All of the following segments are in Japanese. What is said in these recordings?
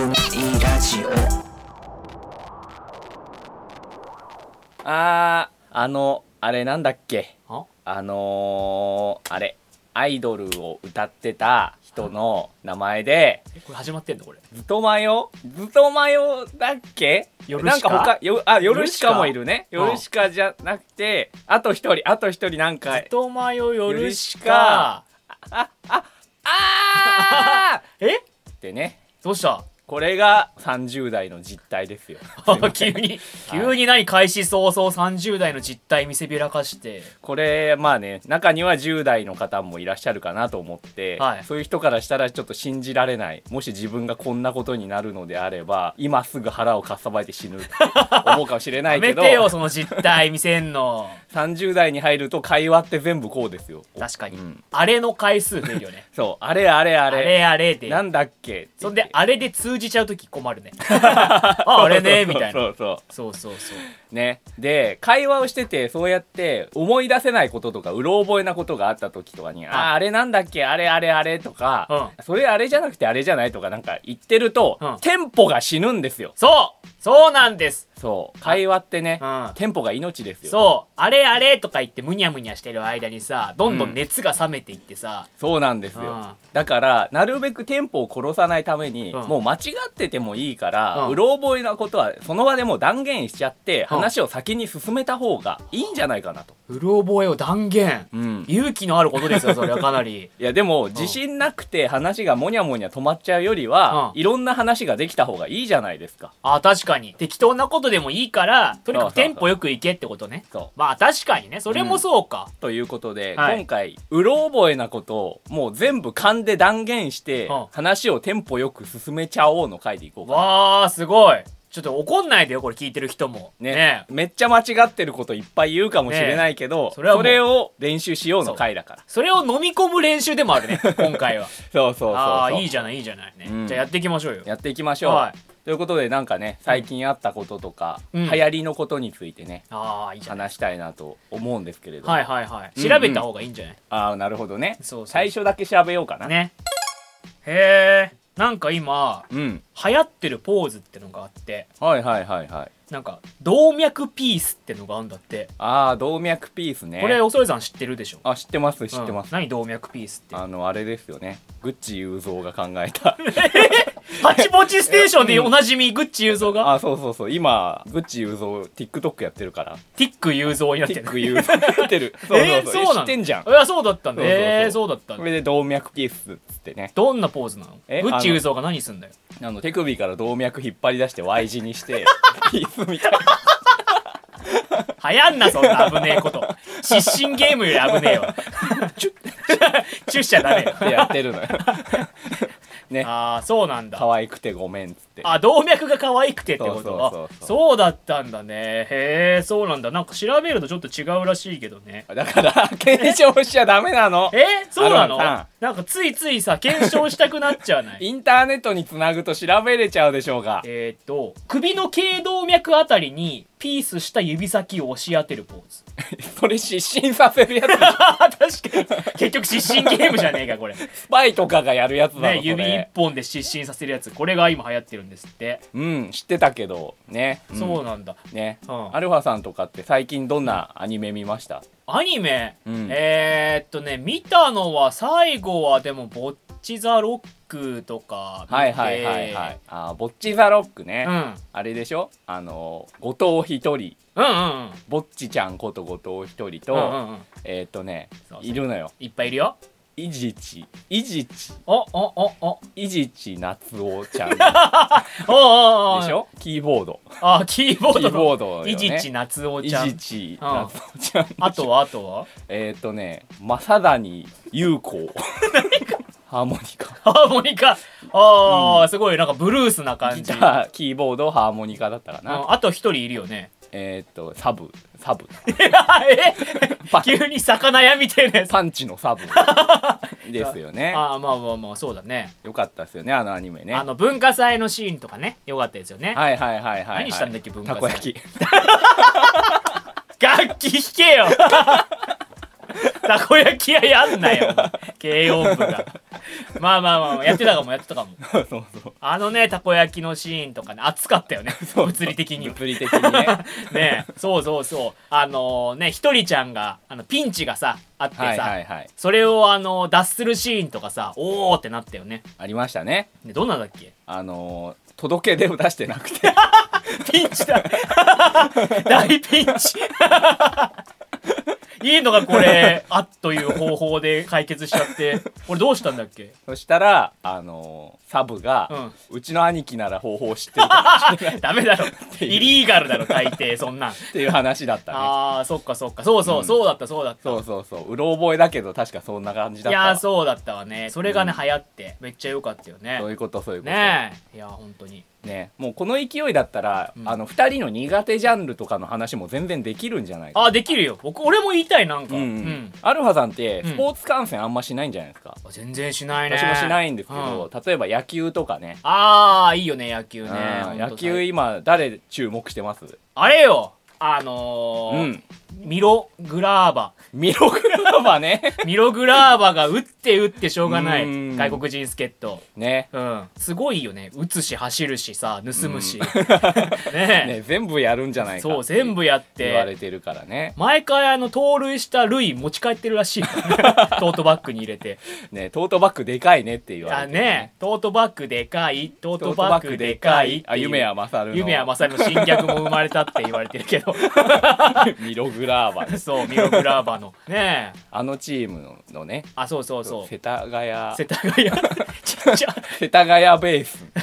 いラジオ。 あれなんだっけ、 ああれアイドルを歌ってた人の名前でこれ始まってんのこれ。 ずとまよだっけ。 ヨルシカなんかヨルシカもいるね。 うんヨルシカじゃなくてあと一人なんかずとまよヨルシカ。えってね。 どうしたこれが30代の実態ですよ。 急に何開始早々30代の実態見せびらかして。 これまあね、中には10代の方もいらっしゃるかなと思って、 はい、 そういう人からしたらちょっと信じられない、もし自分がこんなことになるのであれば今すぐ腹をかっさばいて死ぬって思うかもしれないけどやめてよその実態見せんの。 30代に入ると会話って全部こうですよ。 確かに、 うん、 あれの回数出るよね。 そうあれでなんだっけ、 そんであれで通じちゃうとき困るね。あれねみたいな。 そうそうね。で会話をしててそうやって思い出せないこととかうろ覚えなことがあった時とかに、あれなんだっけ、あれとか、それあれじゃなくてあれじゃないとかなんか言ってると、テンポが死ぬんですよ。 そうなんです。 そう会話ってね、 うん、 テンポが命ですよ。 そうあれとか言ってムニャムニャしてる間にさどんどん熱が冷めていってさ、 そうなんですよ、だからなるべくテンポを殺さないために、もう間違っててもいいから、うろ覚えなことはその場でもう断言しちゃって、話を先に進めた方がいいんじゃないかなと。 うろ覚えを断言、勇気のあることですよそれはかなり。 いやでも自信なくて話がモニャモニャ止まっちゃうよりは、いろんな話ができた方がいいじゃないですか。 確かに適当なことでもいいからとにかくテンポよくいけってことね。まあ確かにね、それもそうか、 ということで、今回うろ覚えなことをもう全部勘で断言して、話をテンポよく進めちゃおうの回でいこうかな。 わーすごい。ちょっと怒んないでよこれ聞いてる人もね。 めっちゃ間違ってることいっぱい言うかもしれないけど、それを練習しようの回だから。 それを飲み込む練習でもあるね今回は。 そういいじゃないね、じゃあやっていきましょうよ。 やっていきましょう、ということでなんかね、最近あったこととか、流行りのことについてね、話したいなと思うんですけれども。 調べた方がいいんじゃない。 なるほどね。最初だけ調べようかなね。 へえ、なんか今、流行ってるポーズってのがあって、なんか動脈ピースってのがあるんだって。 動脈ピースね。 これおそれさん知ってるでしょ。 知ってます。 何動脈ピースって。 あれですよね、グッチ雄三が考えたハチポチステーションでおなじみグッチ雄三が。 そう今グッチ雄三 TikTok やってるから。 ティック雄三になってる。 そう知ってんじゃん。 そうだったんだ。そうだったんだ。 これで動脈ピースっつってね。 どんなポーズなの。グッチ雄三が何すんだよ。 手首から動脈引っ張り出して Y 字にしてピースみたいな。 流行んなそんな危ねえこと。失神ゲームより危ねえよ。チュッしちゃダメよってやってるのよね。 そうなんだ。 可愛くてごめんっつって。 動脈が可愛くてってこと。そうだったんだね。へえ、そうなんだ。なんか調べるとちょっと違うらしいけどね。 だから検証しちゃダメなの。 そうなの。なんかついついさ検証したくなっちゃわない。 インターネットにつなぐと調べれちゃうでしょうが。 首の頸動脈あたりにピースした指先を押し当てるポーズ。 それ失神させるやつ。 確かに結局失神ゲームじゃねえかこれ。 スパイとかがやるやつだろ、 指一本で失神させるやつ。これが今流行ってるんですって。 知ってたけどね。 そうなんだね。アルファさんとかって最近どんなアニメ見ました？ アニメ、見たのは最後はでもボッチザロックとか見て。 ボッチザロックね。あれでしょ、後藤一人、ぼっちちゃんこと後藤一人と、いるのよ。 いっぱいいるよ。 伊地知夏夫ちゃんでしょ。キーボード。 キーボード。伊地知夏夫ちゃん。あとは正谷優子。ハーモニカ。 すごいなんかブルースな感じ。 ギター、キーボード、ハーモニカだったかな。 あと一人いるよね。 サブ急に魚屋みたいなやつ。 パンチのサブですよね。 まあそうだね。 よかったですよね、アニメね。 文化祭のシーンとかね、よかったですよね。 何したんだっけ、文化祭。 たこ焼き。 楽器弾けよ。たこ焼き屋やんなよ軽音部が。 まあまあまあやってたかもそうそうあのねたこ焼きのシーンとかね熱かったよね物理的に物理的にねねそうねひとりちゃんがピンチがさあってさ、はいはいはい、それを脱するシーンとかさおーってなったよね。 ありましたね。 でどんなんだっけ。 届け出を出してなくてピンチだ大ピンチいいのがこれあっという方法で解決しちゃってこれどうしたんだっけ。 そしたらサブが、うちの兄貴なら方法知ってるダメだろイリーガルだろ大抵そんなんっていう話だったね。 あーそっかそうだったそううろ覚えだけど確かそんな感じだった。 いやそうだったわね。それがね、流行ってめっちゃ良かったよね。 そういうことねえ。いや本当にね、もうこの勢いだったら、2人の苦手ジャンルとかの話も全然できるんじゃないか。 あできるよ。俺も言いたいなんか、 アルファさんってスポーツ観戦あんましないんじゃないですか。 全然しないね。 私もしないんですけど、例えば野球とかね。 ああいいよね野球ね。 野球今誰注目してます？ あれよミログラーバミログラーバねミログラーバが打ってしょうがない外国人助っ人ね、 すごいよね。打つし走るしさ盗むしね全部やるんじゃないかそう全部やって言われてるからね。 毎回盗塁した塁持ち帰ってるらしいトートバッグに入れてねトートバッグでかいねって言われてねトートバッグでかいトートバッグでかい夢谷勝の新ギャグも生まれたって言われてるけどミログラーバそうミログラーバのねチームのねそう世田谷ちっちゃ世田谷ベース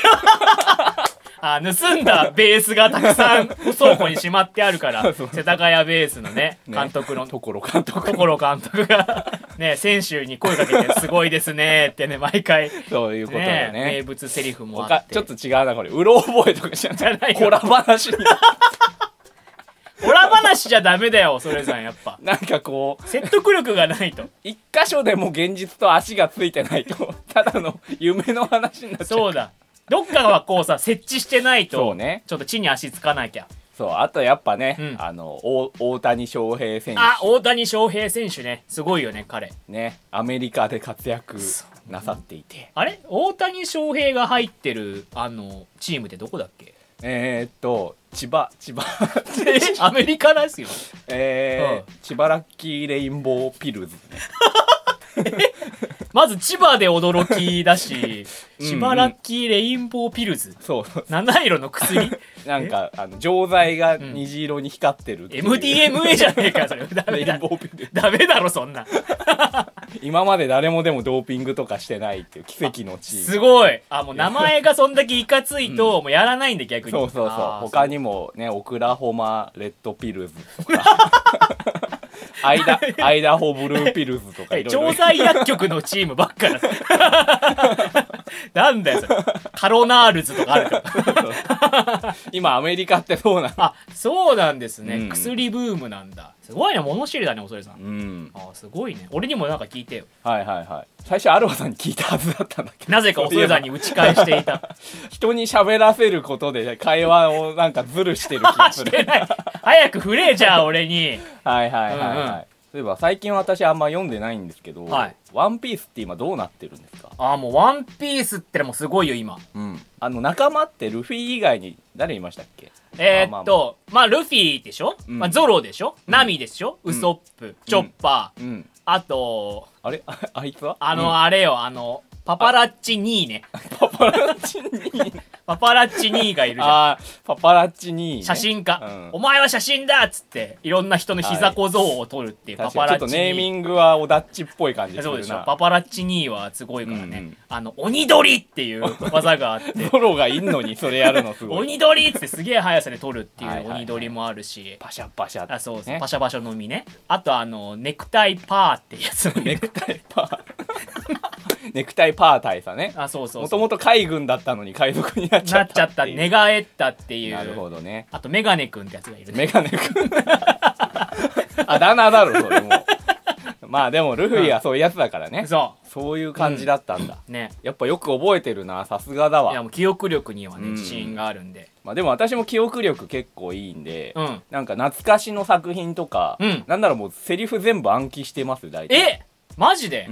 盗んだベースがたくさん倉庫にしまってあるから世田谷ベースのね監督の所監督がね選手に声かけてすごいですねってね毎回そういうことだね名物セリフもあってちょっと違うなこれうろ覚えとかじゃないコラ話にホラ話じゃダメだよそれさんやっぱなんかこう説得力がないと一箇所でも現実と足がついてないとただの夢の話になっちゃう。 そうだどっかはこうさ設置してないとそうねちょっと地に足つかなきゃ。 そうあとやっぱね、大谷翔平選手大谷翔平選手ねすごいよね彼ねアメリカで活躍なさっていて、 あれ大谷翔平が入ってるチームってどこだっけ。 千葉アメリカですよ。 千葉ラッキーレインボーピルズねまず千葉で驚きだし千葉ラッキーレインボーピルズそう七色の薬なんか錠剤が虹色に光ってるっていう、 MDMA じゃねえかそれ。ダメだレインボーピルズダメだろそんな今まで誰もでもドーピングとかしてないっていう奇跡のチーム。 すごいもう名前がそんだけいかついと、もうやらないんで逆に。 そう他にもねオクラホマレッドピルズとかアイダホブルーピルズとかいろいろ調剤薬局のチームばっかだなんだよそれ。カロナールズとかあるから今アメリカってそうなの。 そうなんですね、薬ブームなんだ。すごいね物知りだねおそれさん。すごいね。俺にもなんか聞いてよ。 はい最初アルファさんに聞いたはずだったんだけどなぜかおそれさんに打ち返していた人に喋らせることで会話をなんかズルしてる気がするしてない早く振れじゃあ俺に。 はい例えば最近私あんま読んでないんですけど、ワンピースって今どうなってるんですか。 もうワンピースってもうすごいよ今。 仲間ってルフィ以外に誰いましたっけ。 ルフィでしょ、ゾロでしょ、ナミでしょ、ウソップ、チョッパー、あとあれあいつはあれよパパラッチ2ねパパラッチ2 パパラッチ2がいるじゃん。 パパラッチ2、ね、 写真家、お前は写真だっつっていろんな人の膝小僧を撮るっていうパパラッチ2。 ちょっとネーミングはオダッチっぽい感じでするな。 そうでしょ。パパラッチ2はすごいからね、鬼取りっていう技があってゾロがいんのにそれやるのすごい鬼取りっつってすげえ速さで撮るっていう鬼取りもあるし、 パシャパシャって、 そうパシャパシャのみね。あとネクタイパーってやつネクタイパーネクタイパー大佐ね。 そうもともと海軍だったのに海賊になっちゃった寝返ったっていう。 なるほどね。 あとメガネくんってやつがいるね。 メガネくんだ名だろそれもまあでもルフィはそういうやつだからね、そういう感じだったんだ、 ね。 やっぱよく覚えてるな、さすがだわ。 いやもう記憶力にはね自信があるんで。 まあでも私も記憶力結構いいんで、なんか懐かしの作品とか、なんならもうセリフ全部暗記してます大体。 マジで、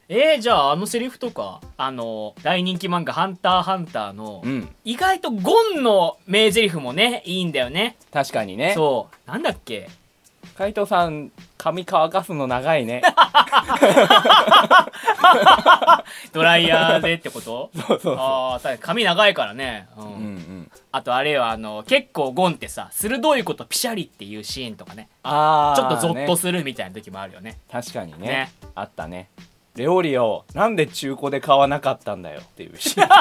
じゃああのセリフとか大人気漫画ハンターハンターの、意外とゴンの名台詞もねいいんだよね。 確かにね。 そうなんだっけ、 海藤さん髪乾かすの長いね。 ドライヤーでってこと？ そうそうそう。 ああ髪長いからね。あとあれは結構ゴンってさ鋭いことピシャリっていうシーンとかね、ちょっとゾッとするみたいな時もあるよね。 確かにね。あったね。レオリオなんで中古で買わなかったんだよっていうシーン。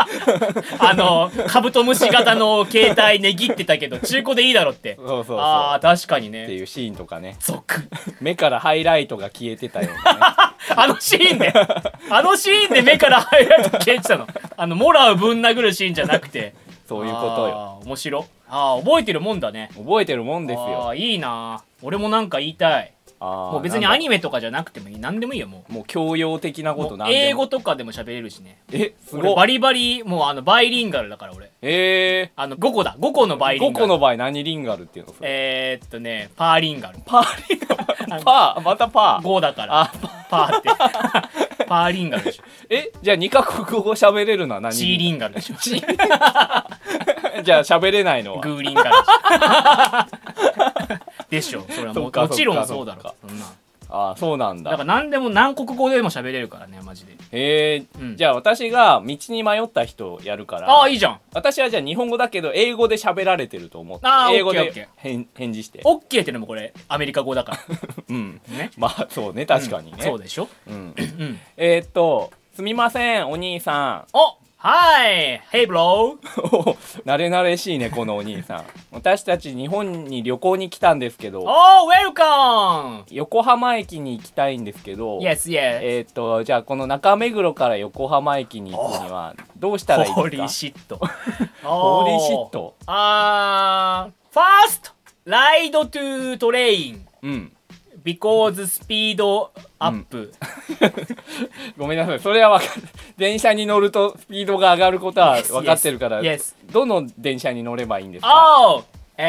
カブトムシ型の携帯値切ってたけど中古でいいだろって。 そうそうそう。 ああ確かにね。 っていうシーンとかね。 ゾク。 目からハイライトが消えてたようなね。 あのシーンで目からハイライト消えてたの。モラをぶん殴るシーンじゃなくて。 そういうことよ。 面白。覚えてるもんだね。 覚えてるもんですよ。 いいな。俺もなんか言いたい。もう別にアニメとかじゃなくてもいい、何でもいいよ。もう教養的なことなんでも。 英語とかでも喋れるしね。 すごい。 バリバリもうバイリンガルだから俺。5個だ。5個のバイリンガル。 5個の場合何リンガルっていうの？ パーリンガル。 パーリンガル。またパー。 5だから。パーって。パーリンガルでしょ。 じゃあ2カ国語喋れるのは何？ チーリンガルでしょ。 じゃあ喋れないのは？ グーリンガルでしょ。それはもちろんそうだろ。そんな。 そうなんだ。 だから何でも何国語でも喋れるからねマジで。 じゃあ私が道に迷った人やるから。 いいじゃん。 私はじゃあ日本語だけど英語で喋られてると思って英語で返事して。 オッケーってのもこれアメリカ語だから。 ね。まあそうね、確かにね。 そうでしょ。 すみませんお兄さん。 はい Hey bro 慣れ慣れしいねこのお兄さん。私たち日本に旅行に来たんですけど。 Welcome 横浜駅に行きたいんですけど。 Yes yes じゃあこの中目黒から横浜駅に行くにはどうしたらいいですか？ ホーリーシットホーリーシット。 First ride to train because speed up ごめんなさい、それは分かる。電車に乗るとスピードが上がることは分かってるから、どの電車に乗ればいいんですか？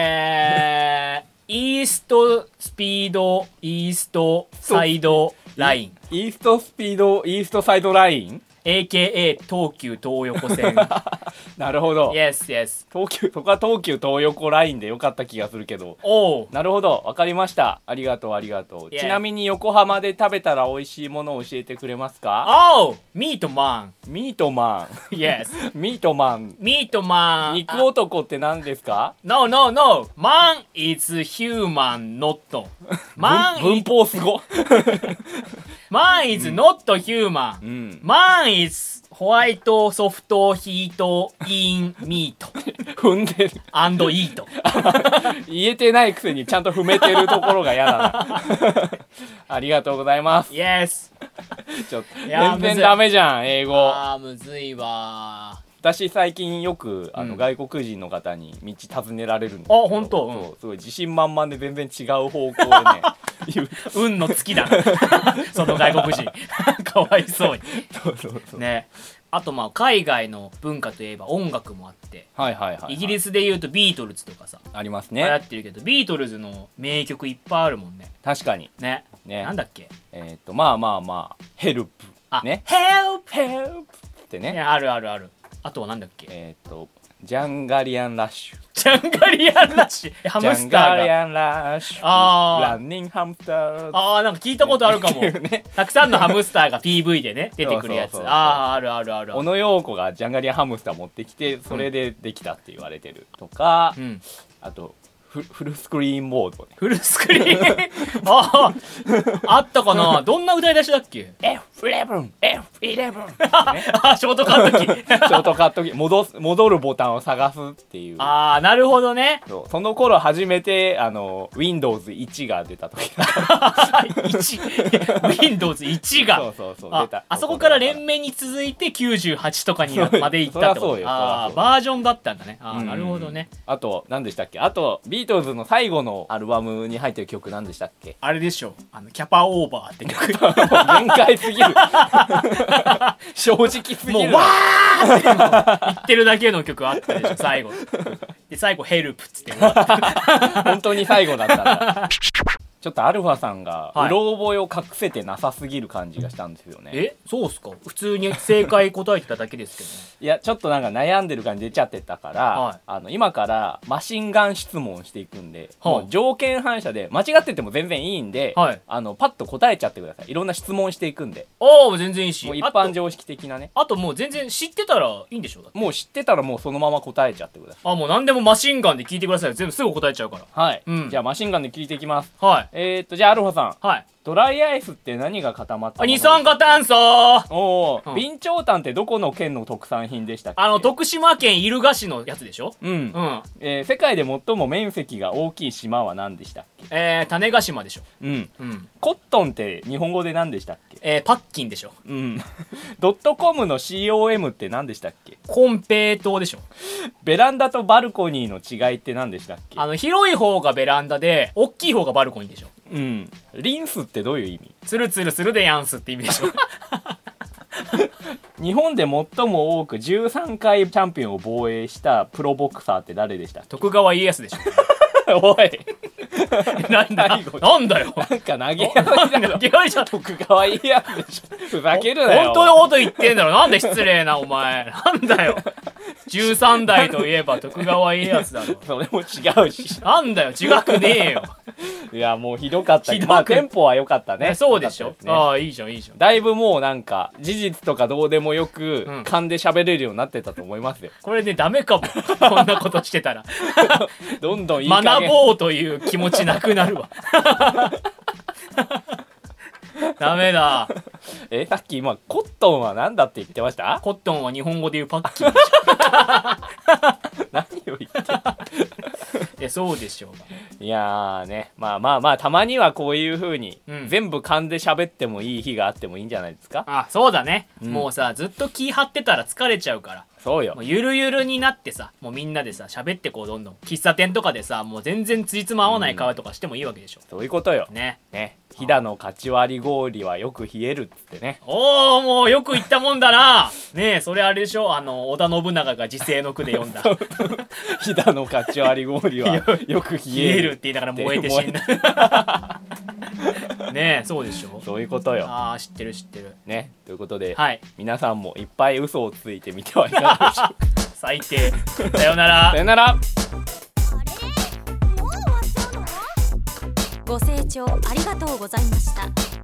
イーストスピードイーストサイドライン。 イーストスピードイーストサイドライン AKA 東急東横線。 なるほど。 Yes yes そこは東急東横ラインでよかった気がするけど。なるほど、わかりました。ありがとうありがとう。ちなみに横浜で食べたら美味しいものを教えてくれますか？ ミートマン。 ミートマン。 Yes ミートマン。 ミートマン。 肉男って何ですか？ No Man is human not 文法すご。 Man is not human、Man is ホワイトソフトヒートインミート踏んでるアンドイート言えてないくせにちゃんと踏めてるところが嫌だな。ありがとうございます。 Yes ちょっと全然ダメじゃん英語。 むずいわ。 私最近よく外国人の方に道尋ねられるんですけど。 本当？ すごい自信満々で全然違う方向でね。 運の月だな。その外国人かわいそうに。そうね。あと海外の文化といえば音楽もあって、イギリスでいうとビートルズとかさありますね。 流行ってるけどビートルズの名曲いっぱいあるもんね。 確かにね。なんだっけ？ まあヘルプね。 ヘルプってね。 あるあるある。あとはなんだっけ？ ジャンガリアンラッシュ。 ジャンガリアンラッシュ。ハムスターが。 ジャンガリアンラッシュ。ランニングハムスター。 なんか聞いたことあるかも。たくさんのハムスターが PV でね出てくるやつ。あるあるある。 小野陽子がジャンガリアンハムスター持ってきてそれでできたって言われてるとか、あとフルスクリーンボードね。 フルスクリーンあったかな。どんな歌い出しだっけ？ F11 ショートカットキー。 ショートカットキー戻るボタンを探すっていう。 なるほどね。 その頃初めてWindows 1が出た時だ Windows 1がそう出た。 あそこから連綿に続いて98とかにまでいったってこと。バージョンだったんだね。なるほどね。 あと何でしたっけ？あとビートルズの最後のアルバムに入ってる曲何でしたっけ？ あれでしょ、キャパオーバーって曲。 限界すぎる。正直すぎる。 もうわーって言ってるだけの曲あったでしょ最後で。最後ヘルプっつって終わった。 本当に最後だったんだ。 ちょっとアルファさんがうろ覚えを隠せてなさすぎる感じがしたんですよね。 そうっすか？普通に正解答えてただけですけどね。 いやちょっとなんか悩んでる感じ出ちゃってたから、今からマシンガン質問していくんで、もう条件反射で間違ってても全然いいんで、パッと答えちゃってください。いろんな質問していくんで。 全然いいし、 もう一般常識的なね。 あともう全然知ってたらいいんでしょ？ もう知ってたらもうそのまま答えちゃってください。 もう何でもマシンガンで聞いてください。全部すぐ答えちゃうから。 じゃあマシンガンで聞いていきます。 じゃあアルファさん、ドライアイスって何が固まったもの？ 二酸化炭素。 備長炭ってどこの県の特産品でしたっけ？ 徳島県入賀市のやつでしょ。 世界で最も面積が大きい島は何でしたっけ？ 種子島でしょ。 コットンって日本語で何でしたっけ？ パッキンでしょ。 ドットコムの COM って何でしたっけ？ コンペイトーでしょ。 ベランダとバルコニーの違いって何でしたっけ？ 広い方がベランダで大きい方がバルコニーでしょ。 リンスってどういう意味？ ツルツルするでやんすって意味でしょ。 日本で最も多く13回チャンピオンを防衛したプロボクサーって誰でしたっけ？ 徳川家康でしょ。 おいなんだよ。 なんか投げ合いじゃん。徳川家康でしょ。ふざけるなよ。 本当のこと言ってんだろ。なんで失礼なお前。なんだよ。13代といえば徳川家康だろ。 それも違うし。 なんだよ、違くねえよ。 いやもうひどかったけど、まあテンポは良かったね。 そうでしょ。いいじゃんいいじゃん。 だいぶもうなんか事実とかどうでもよく勘で喋れるようになってたと思いますよ。 これねダメかも。こんなことしてたら。 どんどんいい加減学ぼうという気持ちなくなるわ。ダメだ。 さっき今コットンは何だって言ってました？ コットンは日本語で言うパッキン。 何を言ってる？そうでしょう。いやね、まあたまにはこういう風に全部勘で喋ってもいい日があってもいいんじゃないですか？ そうだね。もうさずっと気張ってたら疲れちゃうから。 そうよ。 もうゆるゆるになってさ、もうみんなでさ喋ってこうどんどん喫茶店とかでさ、もう全然つじつま合わない会話とかしてもいいわけでしょ。 そういうことよ。 ね。 飛騨のかち割り氷はよく冷えるっつってね。 もうよく言ったもんだな。ねえ、それあれでしょ、織田信長が時世の句で読んだ。 飛騨のかち割り氷はよく冷えるって言いながら燃えて死んだ。ねえ、そうでしょ。 そういうことよ。 知ってるね。ということで、皆さんもいっぱい嘘をついてみてはいかがでしょうか。 最低。さよなら。 さよなら。 ご清聴ありがとうございました。